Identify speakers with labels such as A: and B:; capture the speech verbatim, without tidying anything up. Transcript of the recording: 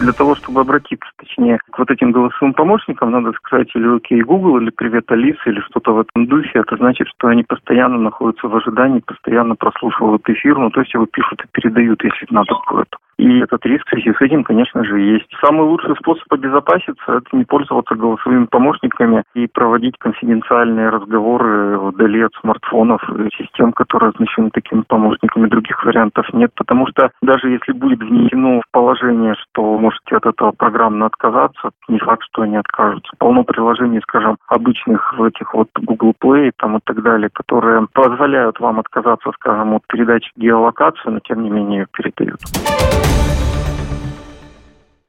A: Для того, чтобы обратиться, точнее, к вот этим голосовым помощникам, надо сказать или «Окей, Google», или «Привет, Алиса», или что-то в этом духе. Это значит, что они постоянно находятся в ожидании, постоянно прослушивают эфир, ну, то есть его пишут и передают, если надо будет. И этот риск в связи с этим, конечно же, есть. Самый лучший способ обезопаситься – это не пользоваться голосовыми помощниками и проводить конфиденциальные разговоры вдали от смартфонов и систем, которые оснащены такими помощниками. Других вариантов нет, потому что даже если будет внесено в положение, что можете от этого программно отказаться, не факт, что они откажутся. Полно приложений, скажем, обычных в этих вот Google Play там и так далее, которые позволяют вам отказаться, скажем, от передачи геолокации, но тем не менее ее передают.